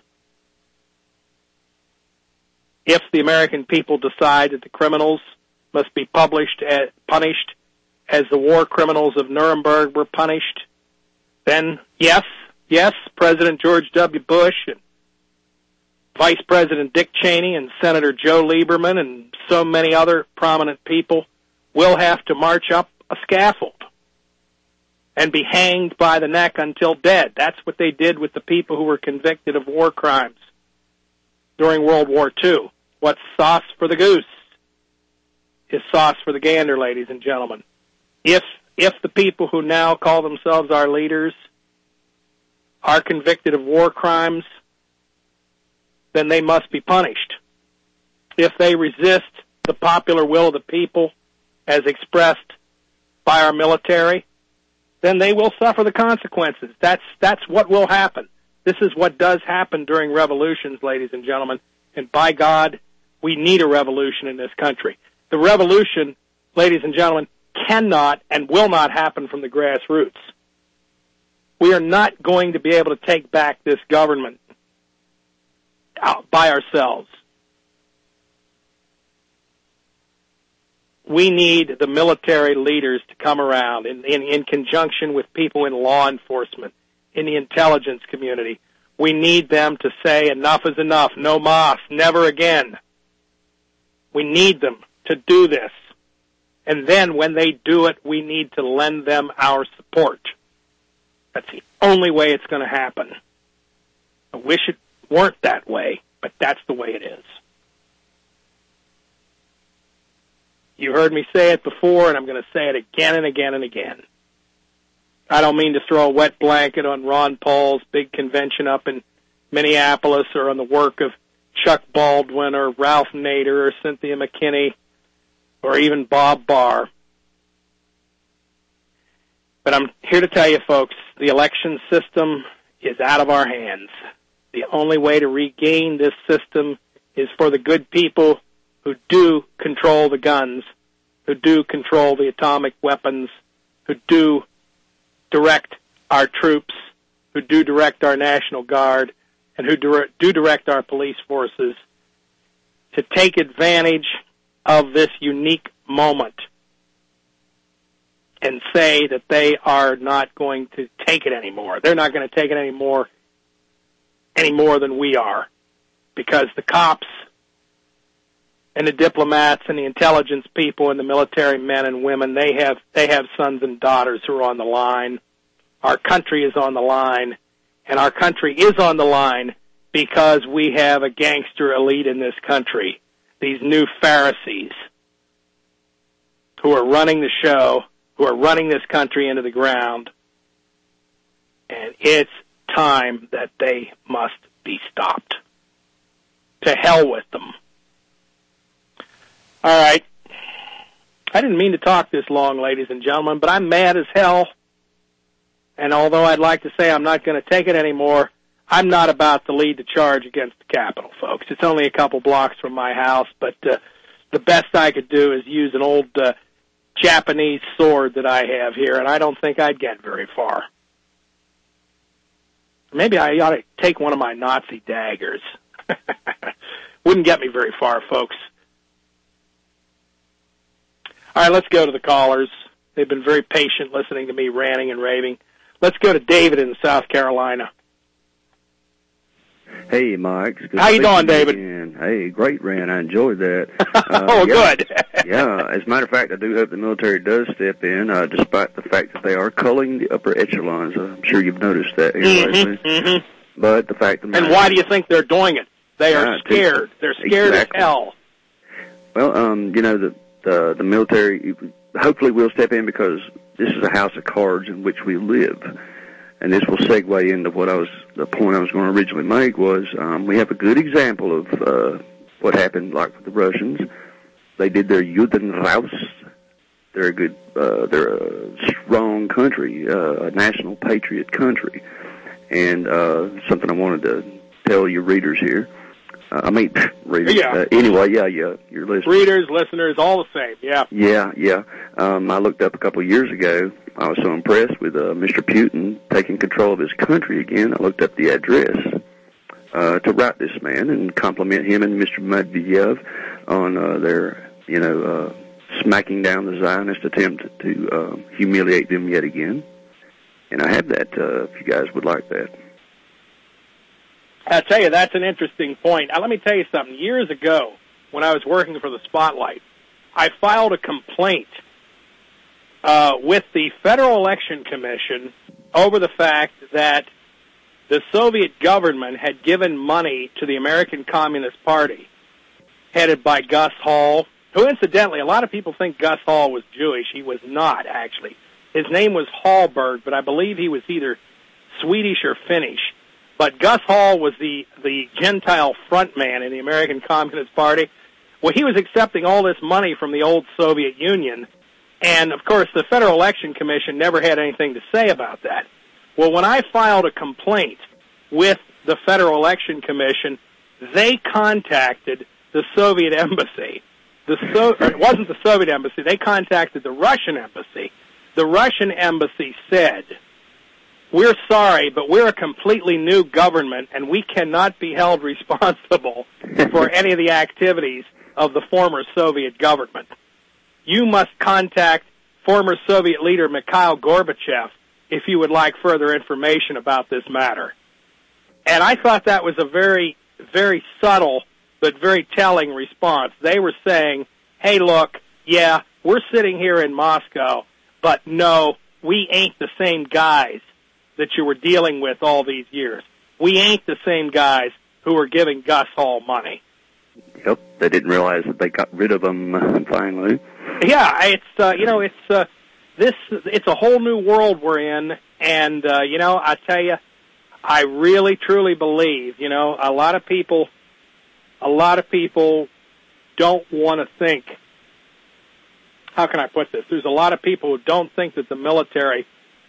If the American people decide that the criminals must be published, as, punished as the war criminals of Nuremberg were punished, then yes, yes, President George W. Bush and Vice President Dick Cheney and Senator Joe Lieberman and so many other prominent people will have to march up a scaffold and be hanged by the neck until dead. That's what they did with the people who were convicted of war crimes during World War Two. What's sauce for the goose is sauce for the gander, ladies and gentlemen. If if the people who now call themselves our leaders are convicted of war crimes, then they must be punished. If they resist the popular will of the people as expressed by our military, then they will suffer the consequences. That's that's what will happen. This is what does happen during revolutions, ladies and gentlemen. And by God, we need a revolution in this country. The revolution, ladies and gentlemen, cannot and will not happen from the grassroots. We are not going to be able to take back this government out by ourselves. We need the military leaders to come around in, in, in conjunction with people in law enforcement, in the intelligence community. We need them to say enough is enough, no mas, never again. We need them to do this. And then when they do it, we need to lend them our support. That's the only way it's going to happen. I wish it weren't that way, but that's the way it is. You heard me say it before, and I'm going to say it again and again and again. I don't mean to throw a wet blanket on Ron Paul's big convention up in Minneapolis or on the work of Chuck Baldwin or Ralph Nader or Cynthia McKinney or even Bob Barr. But I'm here to tell you, folks, the election system is out of our hands. The only way to regain this system is for the good people who do control the guns, who do control the atomic weapons, who do direct our troops, who do direct our National Guard, and who do direct our police forces to take advantage of this unique moment and say that they are not going to take it anymore. They're not going to take it anymore any more than we are, because the cops and the diplomats and the intelligence people and the military men and women, they have they have sons and daughters who are on the line. Our country is on the line, and our country is on the line because we have a gangster elite in this country, these new Pharisees who are running the show, who are running this country into the ground, and it's time that they must be stopped. To hell with them. All right. I didn't mean to talk this long, ladies and gentlemen, but I'm mad as hell. And although I'd like to say I'm not going to take it anymore, I'm not about to lead the charge against the Capitol, folks. It's only a couple blocks from my house, but uh, the best I could do is use an old uh, Japanese sword that I have here, and I don't think I'd get very far. Maybe I ought to take one of my Nazi daggers. Wouldn't get me very far, folks. All right, let's go to the callers. They've been very patient listening to me ranting and raving. Let's go to David in South Carolina. Hey, Mike. Good How you doing, David? Again. Hey, great rant. I enjoyed that. Uh, oh, yeah, good. yeah. As a matter of fact, I do hope the military does step in, uh, despite the fact that they are culling the upper echelons. I'm sure you've noticed that here Mm-hmm, lately. mm-hmm. But the fact of the And matter why do you think they're doing it? They are Right, scared. They're scared exactly. as hell. Well, um, you know, the, the, the military hopefully will step in because this is a house of cards in which we live. And this will segue into what I was, the point I was going to originally make was, um, we have a good example of, uh, what happened, like with the Russians. They did their Judenreis. They're a good, uh, they're a strong country, uh, a national patriot country. And, uh, something I wanted to tell your readers here. Uh, I mean, readers. Yeah. Uh, anyway, yeah, yeah, your listeners. Readers, listeners, all the same, yeah. Yeah, yeah. Um, I looked up a couple of years ago. I was so impressed with uh, Mister Putin taking control of his country again. I looked up the address uh, to write this man and compliment him and Mister Medvedev on uh, their, you know, uh, smacking down the Zionist attempt to uh, humiliate them yet again. And I have that uh, if you guys would like that. I'll tell you, that's an interesting point. Now, let me tell you something. Years ago, when I was working for the Spotlight, I filed a complaint uh, with the Federal Election Commission over the fact that the Soviet government had given money to the American Communist Party, headed by Gus Hall, who, incidentally, a lot of people think Gus Hall was Jewish. He was not, actually. His name was Hallberg, but I believe he was either Swedish or Finnish. But Gus Hall was the, the Gentile frontman in the American Communist Party. Well, he was accepting all this money from the old Soviet Union, and, of course, the Federal Election Commission never had anything to say about that. Well, when I filed a complaint with the Federal Election Commission, they contacted the Soviet embassy. The so, or it wasn't the Soviet embassy. They contacted the Russian embassy. The Russian embassy said, "We're sorry, but we're a completely new government, and we cannot be held responsible for any of the activities of the former Soviet government. You must contact former Soviet leader Mikhail Gorbachev if you would like further information about this matter." And I thought that was a very, very subtle but very telling response. They were saying, hey, look, yeah, we're sitting here in Moscow, but no, we ain't the same guys that you were dealing with all these years. We ain't the same guys who were giving Gus Hall money. Yep, they didn't realize that they got rid of him finally. Yeah, it's uh, you know, it's uh, this. It's a whole new world we're in, and uh, you know, I tell you, I really truly believe, you know, a lot of people, a lot of people don't want to think. How can I put this? There's a lot of people who don't think that the military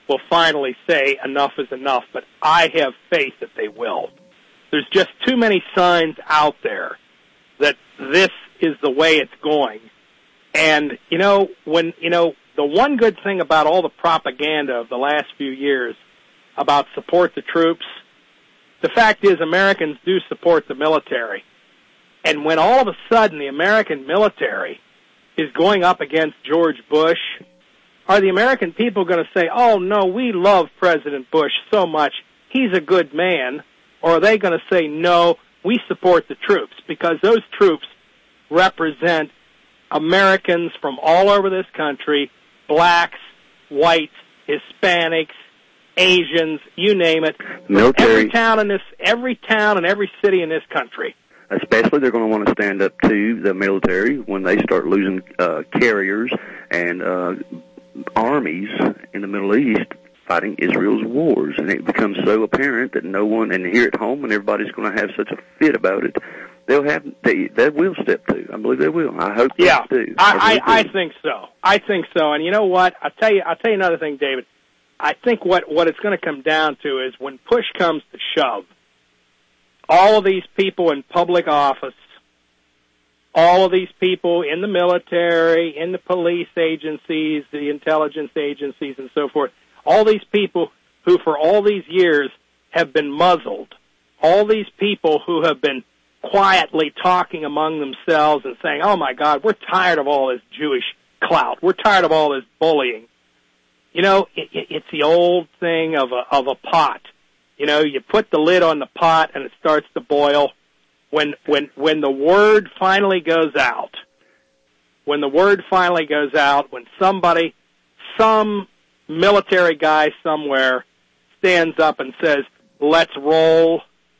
will finally say enough is enough, but I have faith that they will. There's just too many signs out there that this is the way it's going. And, you know, when, you know, the one good thing about all the propaganda of the last few years about support the troops, the fact is Americans do support the military. And when all of a sudden the American military is going up against George Bush, are the American people going to say, oh, no, we love President Bush so much, he's a good man? Or are they going to say, no, we support the troops? Because those troops represent Americans from all over this country, blacks, whites, Hispanics, Asians, you name it. Military. Every town in this, every town and every city in this country. Especially they're going to want to stand up to the military when they start losing uh, carriers and uh, armies in the Middle East fighting Israel's wars. And it becomes so apparent that no one, and here at home when everybody's going to have such a fit about it, they'll have, they, they will step to. I believe they will. I hope yeah, they do. I, I, I, I think so. I think so. And you know what? I'll tell you, I'll tell you another thing, David. I think what, what it's going to come down to is when push comes to shove, all of these people in public office, all of these people in the military, in the police agencies, the intelligence agencies, and so forth, all these people who for all these years have been muzzled, all these people who have been quietly talking among themselves and saying, oh, my God, we're tired of all this Jewish clout. We're tired of all this bullying. You know, it, it, it's the old thing of a, of a pot. You know, you put the lid on the pot and it starts to boil. When, when, when the word finally goes out, when the word finally goes out, when somebody, some military guy somewhere stands up and says, let's roll,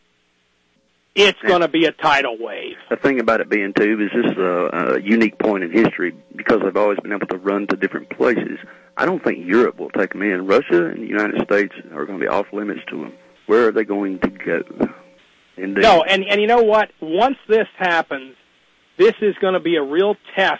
it's going to be a tidal wave. The thing about it being, too, is this a, a unique point in history because they've always been able to run to different places. I don't think Europe will take them in. Russia and the United States are going to be off limits to them. Where are they going to go? Indeed. No, and, and you know what? Once this happens, this is going to be a real test.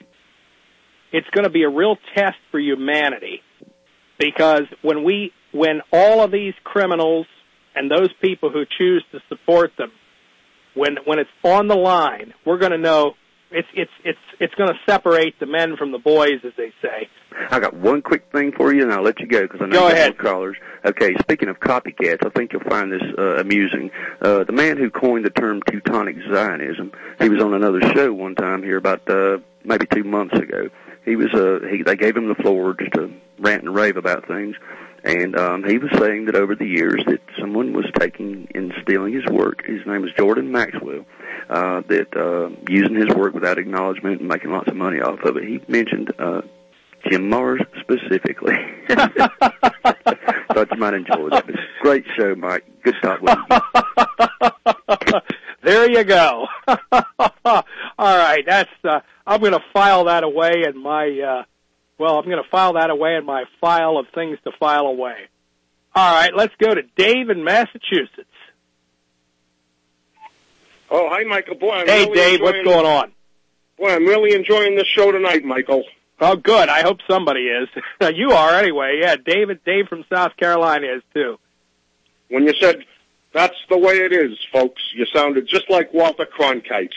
It's going to be a real test for humanity because when we, when all of these criminals and those people who choose to support them, when when it's on the line, we're going to know it's it's it's it's going to separate the men from the boys, as they say. I got one quick thing for you, and I'll let you go because I know go you ahead. have callers. Okay, speaking of copycats, I think you'll find this uh, amusing. Uh, the man who coined the term Teutonic Zionism, he was on another show one time here about uh, maybe two months ago. He was uh, he they gave him the floor just to rant and rave about things. And um, he was saying that over the years that someone was taking and stealing his work. His name was Jordan Maxwell, uh, that uh, using his work without acknowledgement and making lots of money off of it. He mentioned uh, Jim Mars specifically. Thought you might enjoy that. It's a great show, Mike. Good talk with you. There you go. All right, that's. Uh, I'm going to file that away in my. Uh, Well, I'm going to file that away in my file of things to file away. All right, let's go to Dave in Massachusetts. Oh, hi, Michael. Boy, I'm hey, really Dave, what's enjoying, going on? Boy, I'm really enjoying this show tonight, Michael. Oh, good. I hope somebody is. You are, anyway. Yeah, David, Dave from South Carolina is, too. When you said, that's the way it is, folks, you sounded just like Walter Cronkite.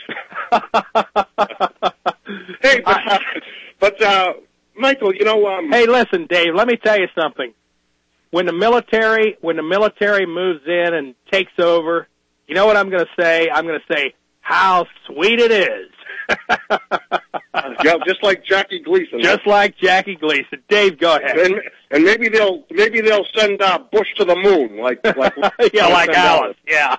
Hey, but, uh, but uh, Michael, you know, um... Hey, listen, Dave, let me tell you something. When the military, when the military moves in and takes over, you know what I'm going to say? I'm going to say, how sweet it is. Yeah, just like Jackie Gleason. Just like Jackie Gleason. Dave, go ahead. And, and maybe they'll maybe they'll send uh, Bush to the moon, like like yeah, like Alice. Yeah.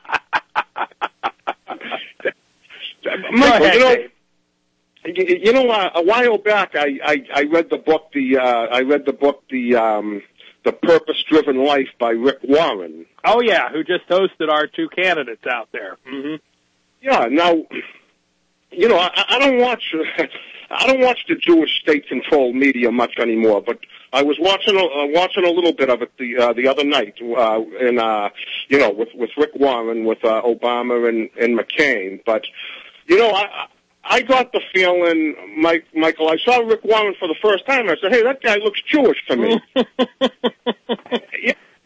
Michael, ahead, you know, Dave. you know, uh, a while back, I, I, I read the book the uh, I read the book the um, the Purpose Driven Life by Rick Warren. Oh yeah, who just hosted our two candidates out there. Mm-hmm. Yeah. Now, you know, I, I don't watch I don't watch the Jewish state-controlled media much anymore, but I was watching a, uh, watching a little bit of it the uh, the other night, uh, in uh, you know, with with Rick Warren, with uh, Obama and and McCain. But you know, I. I got the feeling, Mike, Michael, I saw Rick Warren for the first time. I said, hey, that guy looks Jewish to me.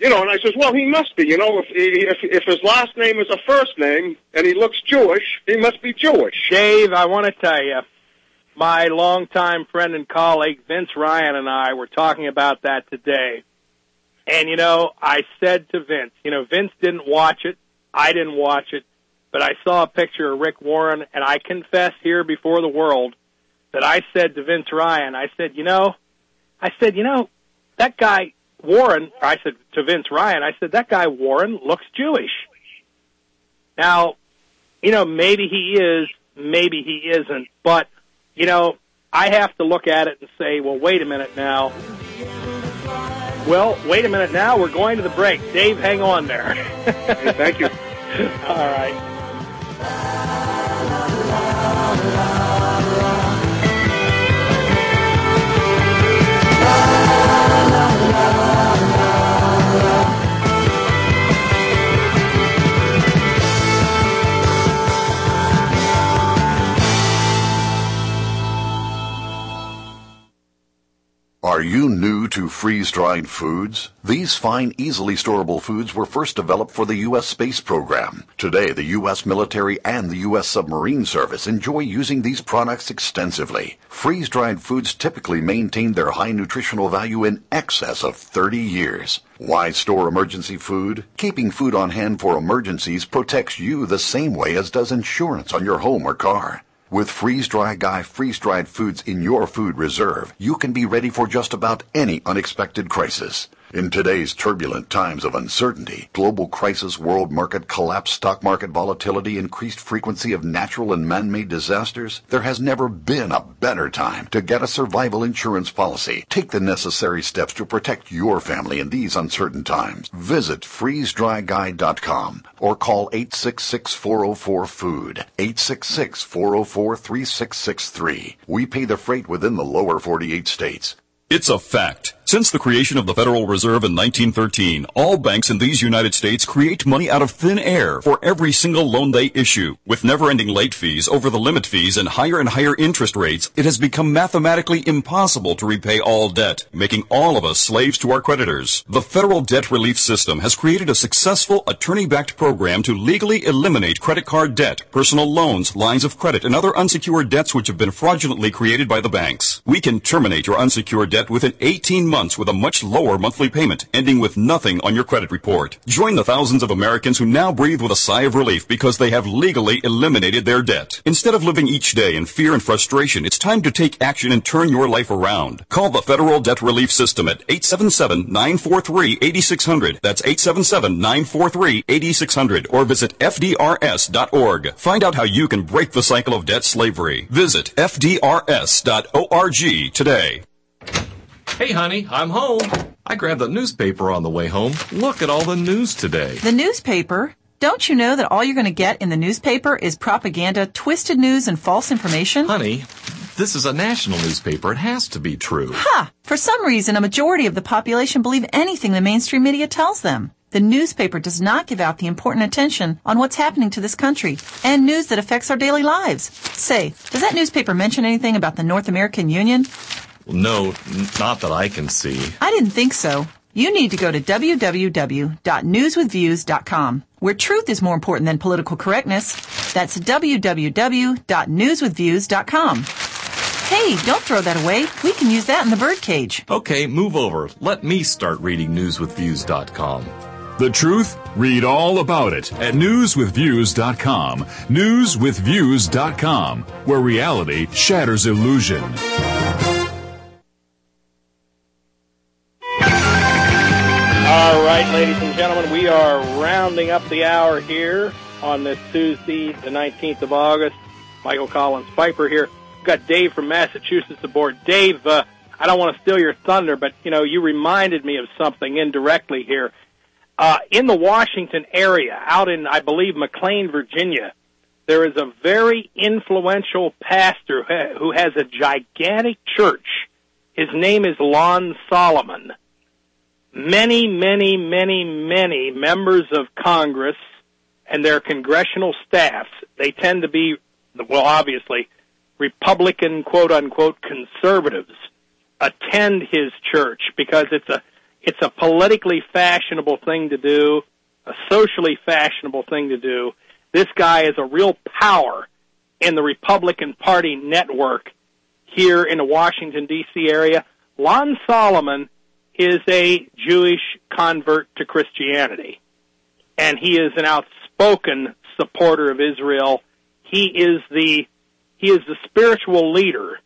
You know, and I says, well, he must be. You know, if, if if his last name is a first name and he looks Jewish, he must be Jewish. Dave, I want to tell you, my longtime friend and colleague Vince Ryan and I were talking about that today. And, you know, I said to Vince, you know, Vince didn't watch it. I didn't watch it. But I saw a picture of Rick Warren, and I confess here before the world that I said to Vince Ryan, I said, you know, I said, you know, that guy Warren, I said to Vince Ryan, I said, that guy Warren looks Jewish. Now, you know, maybe he is, maybe he isn't, but, you know, I have to look at it and say, well, wait a minute now. Well, wait a minute now. We're going to the break. Dave, hang on there. Hey, thank you. All right. Are you new to freeze-dried foods? These fine, easily storable foods were first developed for the U S space program. Today, the U S military and the U S submarine service enjoy using these products extensively. Freeze-dried foods typically maintain their high nutritional value in excess of thirty years. Why store emergency food? Keeping food on hand for emergencies protects you the same way as does insurance on your home or car. With Freeze-Dry Guy freeze-dried foods in your food reserve, you can be ready for just about any unexpected crisis. In today's turbulent times of uncertainty, global crisis, world market collapse, stock market volatility, increased frequency of natural and man-made disasters, there has never been a better time to get a survival insurance policy. Take the necessary steps to protect your family in these uncertain times. Visit freeze dry guy dot com or call eight six six, four zero four, food, eight six six, four zero four, three six six three. We pay the freight within the lower forty-eight states. It's a fact. Since the creation of the Federal Reserve in nineteen thirteen, all banks in these United States create money out of thin air for every single loan they issue. With never-ending late fees, over-the-limit fees, and higher and higher interest rates, it has become mathematically impossible to repay all debt, making all of us slaves to our creditors. The Federal Debt Relief System has created a successful attorney-backed program to legally eliminate credit card debt, personal loans, lines of credit, and other unsecured debts which have been fraudulently created by the banks. We can terminate your unsecured debt within eighteen months with a much lower monthly payment, ending with nothing on your credit report. Join the thousands of Americans who now breathe with a sigh of relief because they have legally eliminated their debt. Instead of living each day in fear and frustration, it's time to take action and turn your life around. Call the Federal Debt Relief System at eight seven seven, nine four three, eight six zero zero. That's eight seven seven, nine four three, eight six zero zero. Or visit F D R S dot org. Find out how you can break the cycle of debt slavery. Visit F D R S dot org today. Hey, honey, I'm home. I grabbed the newspaper on the way home. Look at all the news today. The newspaper? Don't you know that all you're going to get in the newspaper is propaganda, twisted news, and false information? Honey, this is a national newspaper. It has to be true. Ha! For some reason, a majority of the population believe anything the mainstream media tells them. The newspaper does not give out the important attention on what's happening to this country and news that affects our daily lives. Say, does that newspaper mention anything about the North American Union? No, not that I can see. I didn't think so. You need to go to w w w dot news with views dot com, where truth is more important than political correctness. That's w w w dot news with views dot com. Hey, don't throw that away. We can use that in the birdcage. Okay, move over. Let me start reading news with views dot com. The truth? Read all about it at news with views dot com. news with views dot com, where reality shatters illusion. All right, ladies and gentlemen, we are rounding up the hour here on this Tuesday, the nineteenth of August. Michael Collins Piper here. We've got Dave from Massachusetts aboard. Dave, uh, I don't want to steal your thunder, but, you know, you reminded me of something indirectly here. Uh, in the Washington area, out in, I believe, McLean, Virginia, there is a very influential pastor who has a gigantic church. His name is Lon Solomon. Many, many, many, many members of Congress and their congressional staffs, they tend to be, well, obviously, Republican, quote-unquote, conservatives, attend his church because it's a It's a politically fashionable thing to do, a socially fashionable thing to do. This guy is a real power in the Republican Party network here in the Washington, D C area. Lon Solomon is a Jewish convert to Christianity, and he is an outspoken supporter of Israel. He is the he is the spiritual leader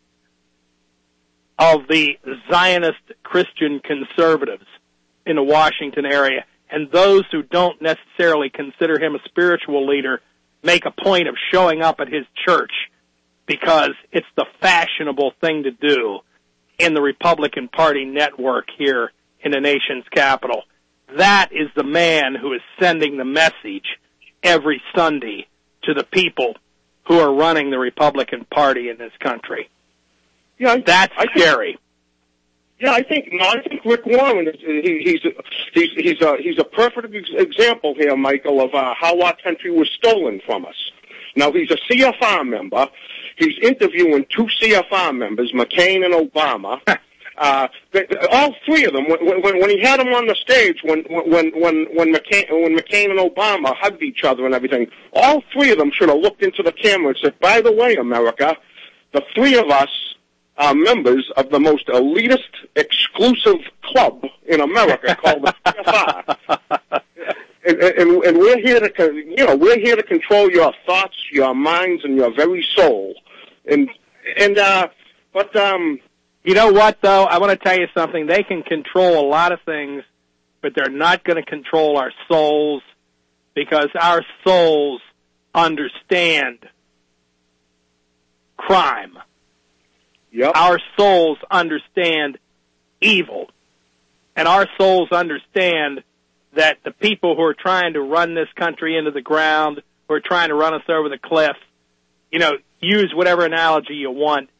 of the Zionist Christian conservatives in the Washington area. And those who don't necessarily consider him a spiritual leader make a point of showing up at his church because it's the fashionable thing to do in the Republican Party network here in the nation's capital. That is the man who is sending the message every Sunday to the people who are running the Republican Party in this country. Yeah, I, That's I think, scary. Yeah, I think no, I think Rick Warren is he, he's a, he's he's a he's a perfect ex- example here, Michael, of uh, how our country was stolen from us. Now he's a C F R member. He's interviewing two C F R members, McCain and Obama. uh, all three of them. When, when, when he had them on the stage, when when when when McCain when McCain and Obama hugged each other and everything, all three of them should have looked into the camera and said, "By the way, America, the three of us are members of the most elitist, exclusive club in America called the C F R, and, and, and we're here to, you know, we're here to control your thoughts, your minds, and your very soul." And and uh, but um, you know what though? I want to tell you something. They can control a lot of things, but they're not going to control our souls because our souls understand crime. Yep. Our souls understand evil. And our souls understand that the people who are trying to run this country into the ground, who are trying to run us over the cliff, you know, use whatever analogy you want,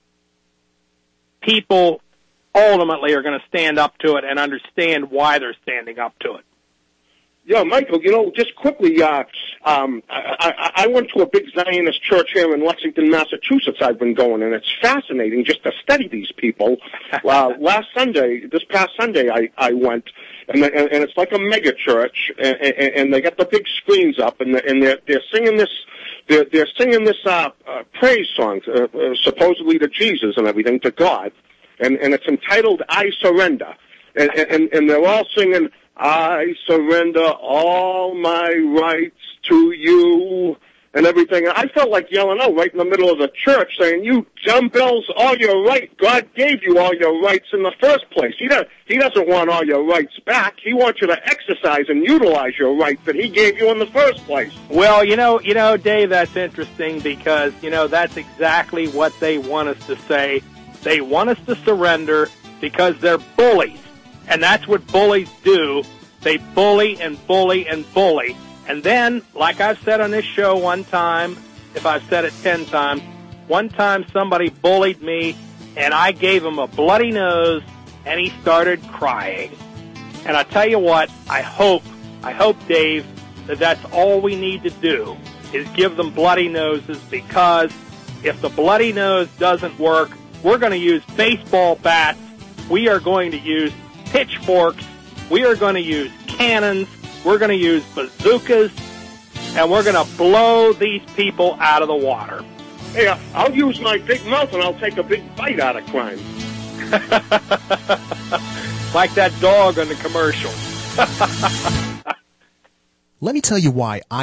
people ultimately are going to stand up to it and understand why they're standing up to it. Yeah, Michael, you know, just quickly, uh, um, I, I, I went to a big Zionist church here in Lexington, Massachusetts. I've been going, and it's fascinating just to study these people. uh, last Sunday, this past Sunday, I, I went, and, and, and it's like a mega church, and, and, and they got the big screens up, and, and they're, they're singing this, they're, they're singing this uh, uh, praise song, uh, uh, supposedly to Jesus and everything, to God, and, and it's entitled "I Surrender," and, and, and they're all singing, "I surrender all my rights to you," and everything. I felt like yelling out right in the middle of the church saying, "You dumbbells, all your right. God gave you all your rights in the first place. He, does, he doesn't want all your rights back. He wants you to exercise and utilize your rights that he gave you in the first place." Well, you know, you know, Dave, that's interesting because, you know, that's exactly what they want us to say. They want us to surrender because they're bullies. And that's what bullies do. They bully and bully and bully. And then, like I've said on this show one time, if I've said it ten times, one time somebody bullied me, and I gave him a bloody nose, and he started crying. And I tell you what, I hope, I hope, Dave, that that's all we need to do is give them bloody noses, because if the bloody nose doesn't work, we're going to use baseball bats, we are going to use pitchforks, we are going to use cannons, we're going to use bazookas, and we're going to blow these people out of the water. Hey, I'll use my big mouth and I'll take a big bite out of crime. Like that dog on the commercial. Let me tell you why I